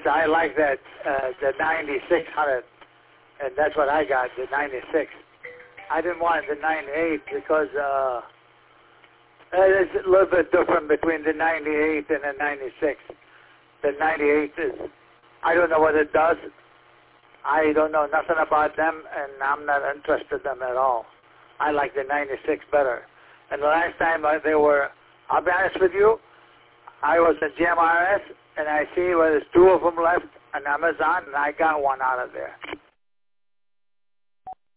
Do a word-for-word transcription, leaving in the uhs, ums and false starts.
I like that, uh, the ninety-six hundred, and that's what I got, the ninety-six. I didn't want the ninety-eight because uh, it's a little bit different between the ninety-eight and the ninety-six. The ninety-eight is, I don't know what it does. I don't know nothing about them, and I'm not interested in them at all. I like the ninety-six better. And the last time uh, they were, I'll be honest with you, I was at G M R S, and I see well, there's two of them left on Amazon, and I got one out of there.